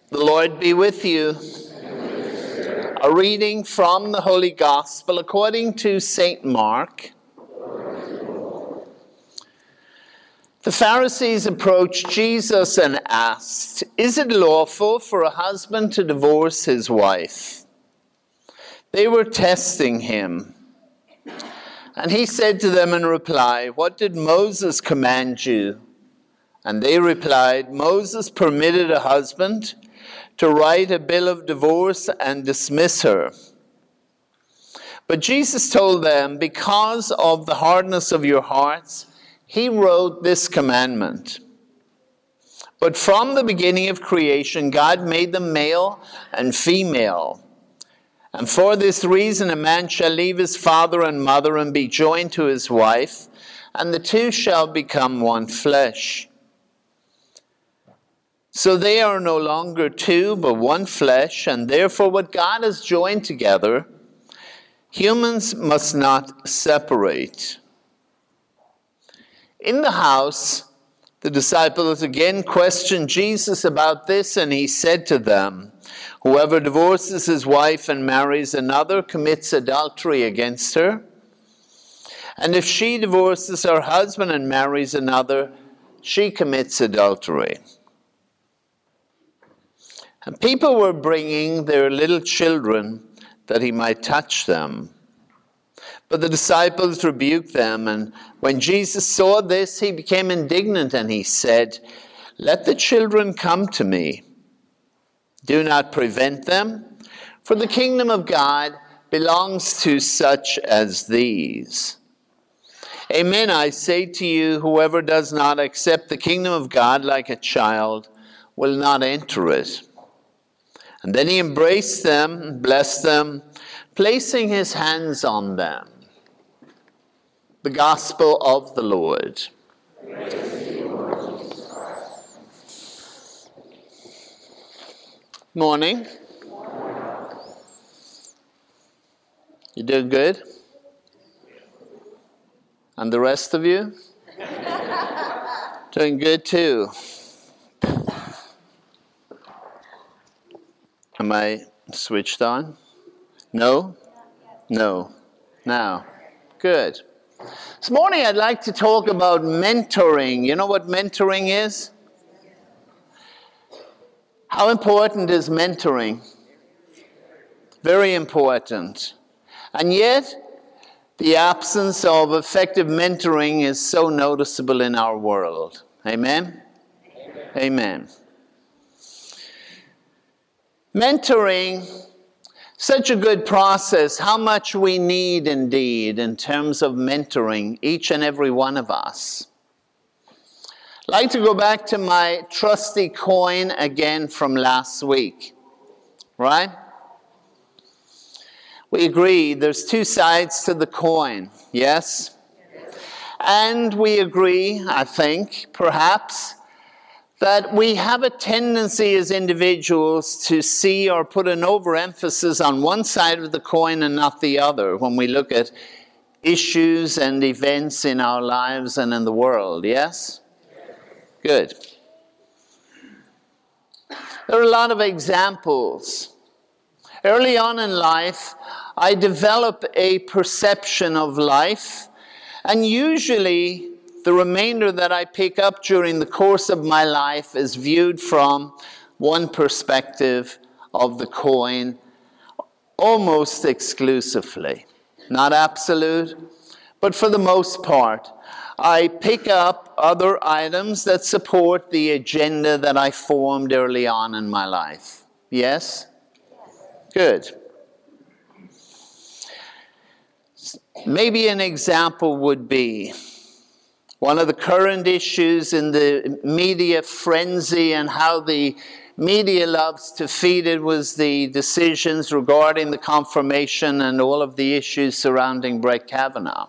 The Lord be with you. A reading from the Holy Gospel according to St. Mark. The Pharisees approached Jesus and asked, "Is it lawful for a husband to divorce his wife?" They were testing him. And he said to them in reply, "What did Moses command you?" And they replied, "Moses permitted a husband to write a bill of divorce and dismiss her." But Jesus told them, "Because of the hardness of your hearts, he wrote this commandment. But from the beginning of creation, God made them male and female. And for this reason, a man shall leave his father and mother and be joined to his wife, and the two shall become one flesh. So they are no longer two, but one flesh, and therefore what God has joined together, humans must not separate." In the house, the disciples again questioned Jesus about this, and he said to them, "Whoever divorces his wife and marries another commits adultery against her. And if she divorces her husband and marries another, she commits adultery." And people were bringing their little children that he might touch them. But the disciples rebuked them, and when Jesus saw this, he became indignant, and he said, "Let the children come to me. Do not prevent them, for the kingdom of God belongs to such as these. Amen, I say to you, whoever does not accept the kingdom of God like a child will not enter it." And then he embraced them and blessed them, placing his hands on them. The Gospel of the Lord. Morning. You doing good? And the rest of you? Doing good too. Am I switched on? No? No. Now. Good. This morning I'd like to talk about mentoring. You know what mentoring is? How important is mentoring? Very important. And yet, the absence of effective mentoring is so noticeable in our world. Amen? Amen. Mentoring, such a good process. How much we need indeed in terms of mentoring each and every one of us. I'd like to go back to my trusty coin again from last week. Right? We agree there's two sides to the coin. Yes? And we agree, I think, perhaps, that we have a tendency as individuals to see or put an overemphasis on one side of the coin and not the other when we look at issues and events in our lives and in the world. Yes? Good. There are a lot of examples. Early on in life, I develop a perception of life, and usually the remainder that I pick up during the course of my life is viewed from one perspective of the coin, almost exclusively. Not absolute, but for the most part, I pick up other items that support the agenda that I formed early on in my life. Yes? Good. Maybe an example would be one of the current issues in the media frenzy and how the media loves to feed it was the decisions regarding the confirmation and all of the issues surrounding Brett Kavanaugh.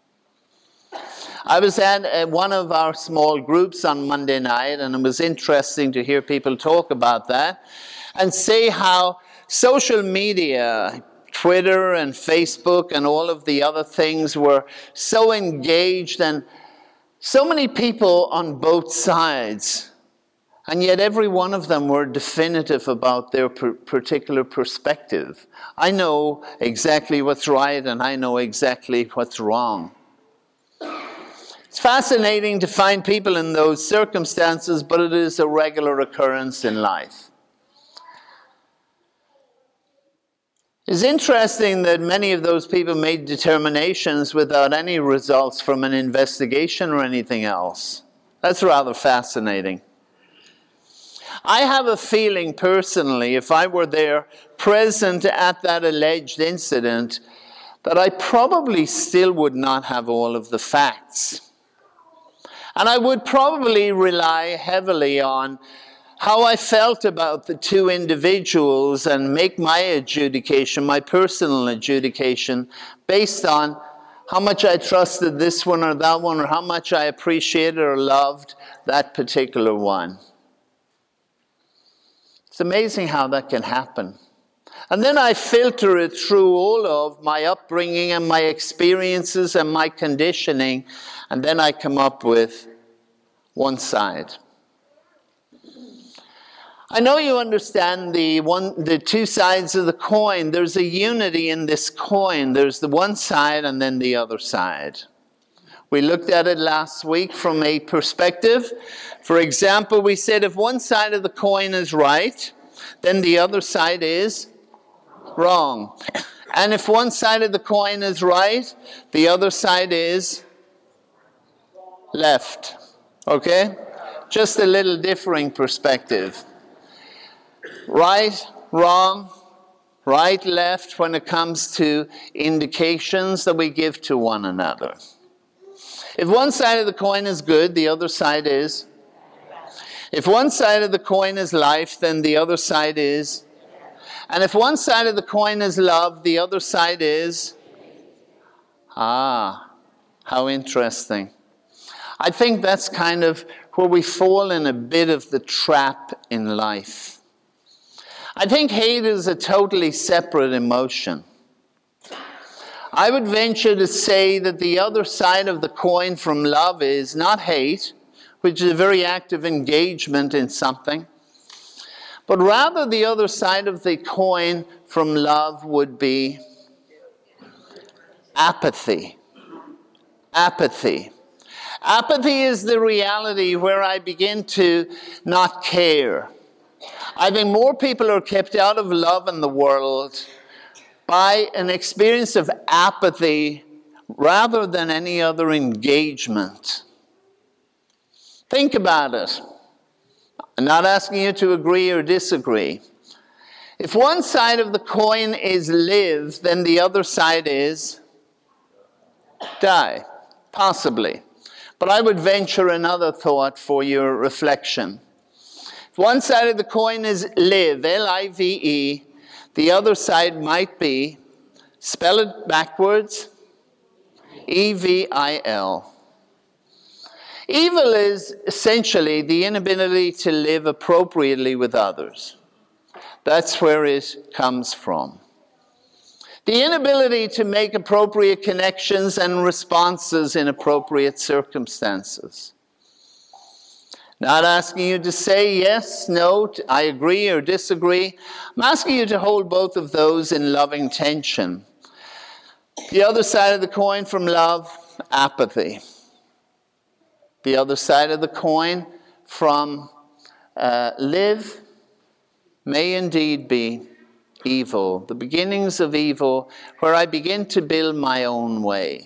I was at one of our small groups on Monday night, and it was interesting to hear people talk about that and say how social media, Twitter and Facebook and all of the other things were so engaged, and so many people on both sides And yet every one of them were definitive about their particular perspective. I know exactly what's right and I know exactly what's wrong. It's fascinating to find people in those circumstances, but it is a regular occurrence in life. It's interesting that many of those people made determinations without any results from an investigation or anything else. That's rather fascinating. I have a feeling personally, if I were there present at that alleged incident, that I probably still would not have all of the facts. And I would probably rely heavily on how I felt about the two individuals and make my adjudication, my personal adjudication, based on how much I trusted this one or that one, or how much I appreciated or loved that particular one. It's amazing how that can happen. And then I filter it through all of my upbringing and my experiences and my conditioning, and then I come up with one side. I know you understand the two sides of the coin. There's a unity in this coin. There's the one side and then the other side. We looked at it last week from a perspective. For example, we said if one side of the coin is right, then the other side is wrong. And if one side of the coin is right, the other side is left. Okay? Just a little differing perspective. Right, wrong, right, left when it comes to indications that we give to one another. If one side of the coin is good, the other side is. If one side of the coin is life, then the other side is. And if one side of the coin is love, the other side is. How interesting. I think that's kind of where we fall in a bit of the trap in life. I think hate is a totally separate emotion. I would venture to say that the other side of the coin from love is not hate, which is a very active engagement in something, but rather the other side of the coin from love would be apathy. Apathy. Apathy is the reality where I begin to not care. I think more people are kept out of love in the world by an experience of apathy rather than any other engagement. Think about it. I'm not asking you to agree or disagree. If one side of the coin is live, then the other side is die. Possibly. But I would venture another thought for your reflection. If one side of the coin is live, L-I-V-E, the other side might be, spell it backwards, E-V-I-L. Evil is essentially the inability to live appropriately with others. That's where it comes from. The inability to make appropriate connections and responses in appropriate circumstances. Not asking you to say yes, no, I agree or disagree. I'm asking you to hold both of those in loving tension. The other side of the coin from love, apathy. The other side of the coin from live may indeed be evil. The beginnings of evil where I begin to build my own way.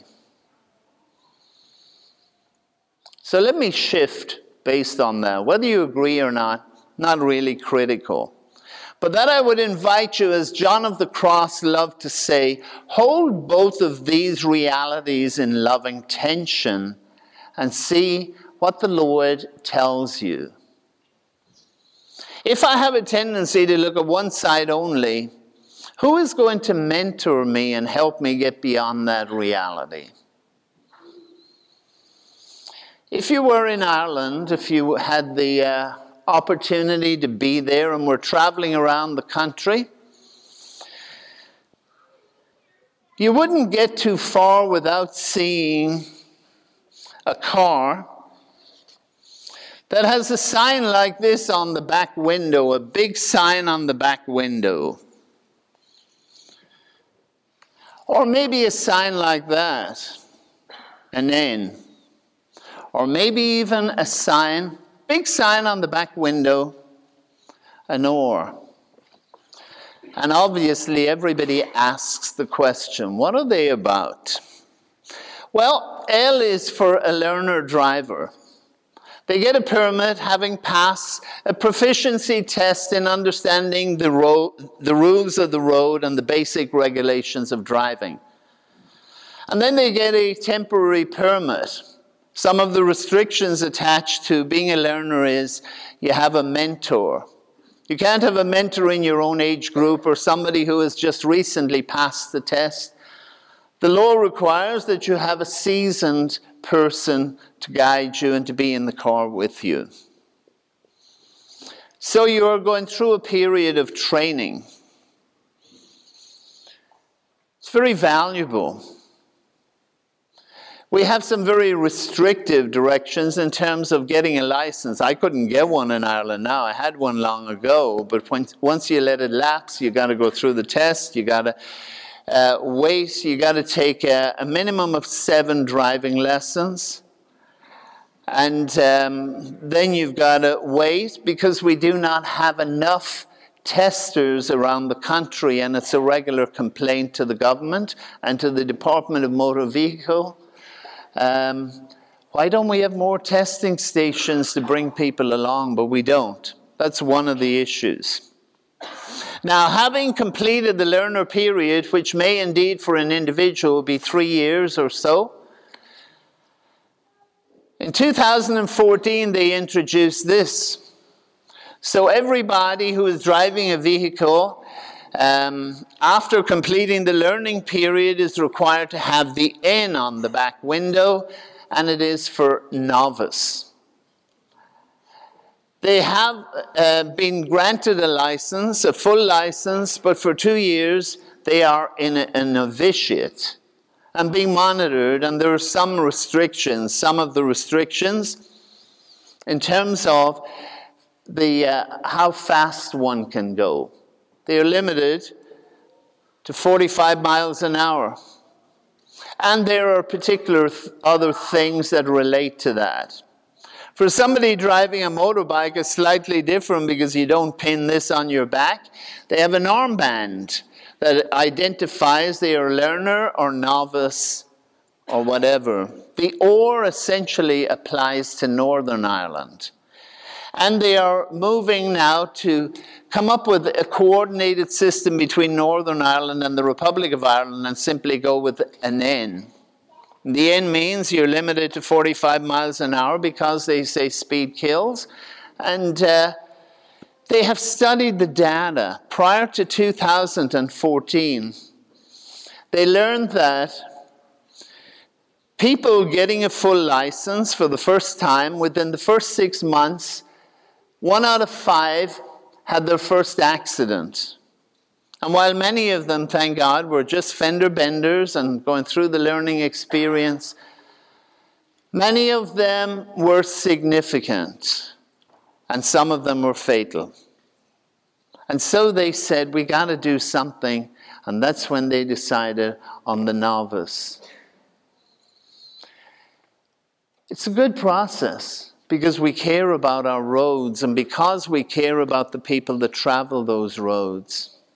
So let me shift based on that. Whether you agree or not really critical. But that I would invite you, as John of the Cross loved to say, hold both of these realities in loving tension and see what the Lord tells you. If I have a tendency to look at one side only, who is going to mentor me and help me get beyond that reality? If you were in Ireland, if you had the opportunity to be there and were traveling around the country, you wouldn't get too far without seeing a car that has a sign like this on the back window, a big sign on the back window. Or maybe a sign like that, an N. Or maybe even a sign, big sign on the back window, an or. And obviously everybody asks the question, what are they about? Well, L is for a learner driver. They get a permit having passed a proficiency test in understanding the rules of the road and the basic regulations of driving. And then they get a temporary permit. Some of the restrictions attached to being a learner is you have a mentor. You can't have a mentor in your own age group or somebody who has just recently passed the test. The law requires that you have a seasoned person to guide you and to be in the car with you. So you're going through a period of training. It's very valuable. We have some very restrictive directions in terms of getting a license. I couldn't get one in Ireland now. I had one long ago, but once you let it lapse, you got to go through the test. You got to wait. You got to take a minimum of 7 driving lessons. And then you've got to wait because we do not have enough testers around the country, and it's a regular complaint to the government and to the Department of Motor Vehicle. Why don't we have more testing stations to bring people along? But we don't. That's one of the issues. Now, having completed the learner period, which may indeed for an individual be 3 years or so, in 2014 they introduced this. So everybody who is driving a vehicle after completing the learning period is required to have the N on the back window, and it is for novice. They have been granted a license, a full license, but for 2 years they are in a novitiate and being monitored, and there are some restrictions. Some of the restrictions in terms of how fast one can go. They are limited to 45 miles an hour. And there are particular other things that relate to that. For somebody driving a motorbike, it's slightly different because you don't pin this on your back. They have an armband that identifies they are learner or novice or whatever. The OR essentially applies to Northern Ireland. And they are moving now to come up with a coordinated system between Northern Ireland and the Republic of Ireland and simply go with an N. The N means you're limited to 45 miles an hour because they say speed kills. And they have studied the data prior to 2014. They learned that people getting a full license for the first time, within the first 6 months, 1 out of 5 had their first accident. And while many of them, thank God, were just fender benders and going through the learning experience, many of them were significant, and some of them were fatal. And so they said, we got to do something, and that's when they decided on the novice. It's a good process, because we care about our roads and because we care about the people that travel those roads.